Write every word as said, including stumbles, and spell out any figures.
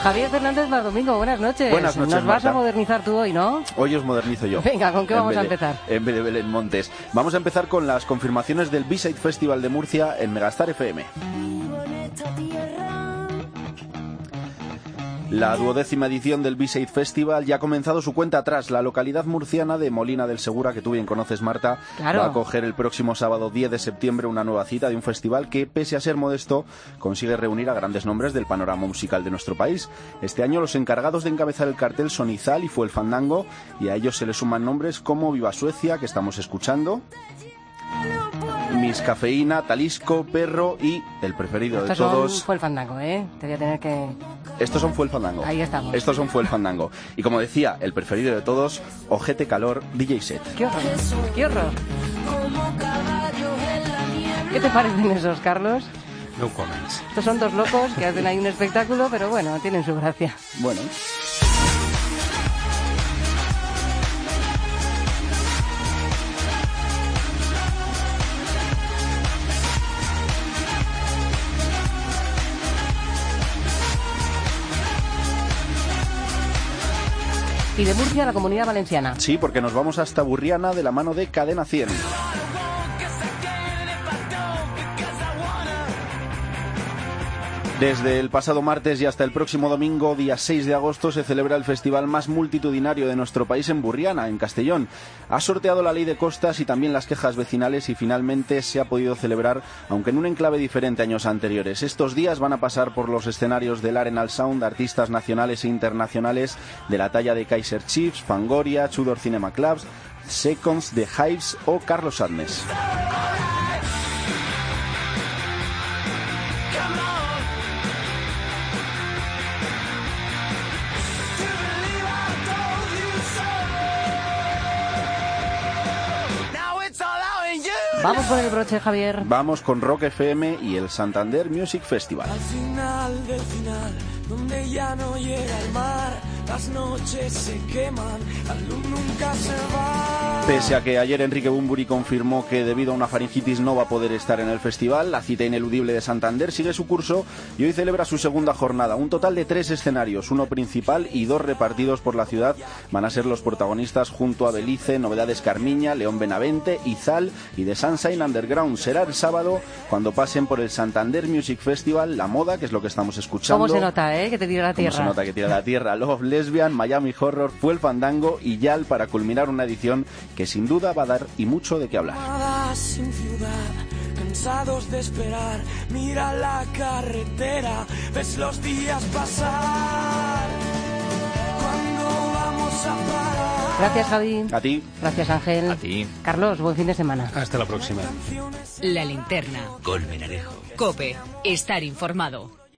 Javier Fernández Mar Domingo, buenas noches. Buenas noches, Nos vas Marta. a modernizar tú hoy, ¿no? Hoy os modernizo yo. Venga, ¿con qué vamos en a vez de, empezar? En vez de Belén Montes. Vamos a empezar con las confirmaciones del B-Side Festival de Murcia en Megastar F M. La duodécima edición del B-Side Festival ya ha comenzado su cuenta atrás. La localidad murciana de Molina del Segura, que tú bien conoces, Marta, claro, va a acoger el próximo sábado diez de septiembre una nueva cita de un festival que, pese a ser modesto, consigue reunir a grandes nombres del panorama musical de nuestro país. Este año los encargados de encabezar el cartel son Izal y Fue el Fandango, y a ellos se le suman nombres como Viva Suecia, que estamos escuchando, Miss Cafeína, Talisco, Perro y el preferido Estos de todos... son Fue el Fandango, ¿eh? Te voy a tener que... Estos son Fue el Fandango. Ahí estamos. Estos son Fue el Fandango. Y como decía, el preferido de todos, Ojete Calor, D J Set. ¡Qué horror! ¡Qué horror! ¿Qué te parecen esos, Carlos? No comments. Estos son dos locos que hacen ahí un espectáculo, pero bueno, tienen su gracia. Bueno... Y de Murcia a la Comunidad Valenciana. Sí, porque nos vamos hasta Burriana de la mano de Cadena cien. Desde el pasado martes y hasta el próximo domingo, día seis de agosto, se celebra el festival más multitudinario de nuestro país en Burriana, en Castellón. Ha sorteado la ley de costas y también las quejas vecinales y finalmente se ha podido celebrar, aunque en un enclave diferente a años anteriores. Estos días van a pasar por los escenarios del Arenal Sound artistas nacionales e internacionales de la talla de Kaiser Chiefs, Fangoria, Tudor Cinema Clubs, Seconds, The Hives o Carlos Adnes. Vamos con el broche, Javier. Vamos con Rock F M y el Santander Music Festival. Al final del final, donde ya no llega el mar, las noches se queman, la luz nunca se va. Pese a que ayer Enrique Bunbury confirmó que debido a una faringitis no va a poder estar en el festival, la cita ineludible de Santander sigue su curso y hoy celebra su segunda jornada. Un total de tres escenarios, uno principal y dos repartidos por la ciudad. Van a ser los protagonistas junto a Belice, Novedades Carmiña, León Benavente, Izal y The Sunshine Underground. Será el sábado cuando pasen por el Santander Music Festival, La Moda, que es lo que estamos escuchando. ¿Cómo se nota, eh? Que te tira la tierra. ¿Cómo se nota que tira la tierra? Love, Lesbian, Miami Horror, Fue el Fandango y Yal, para culminar una edición que sin duda va a dar y mucho de qué hablar. Sin ciudad, cansados de esperar, mira la carretera, ves los días pasar. ¿Cuándo vamos a parar? Gracias, Javi. A ti. Gracias, Ángel. A ti. Carlos, buen fin de semana. Hasta la próxima. La Linterna. Colmenarejo. COPE. Estar informado.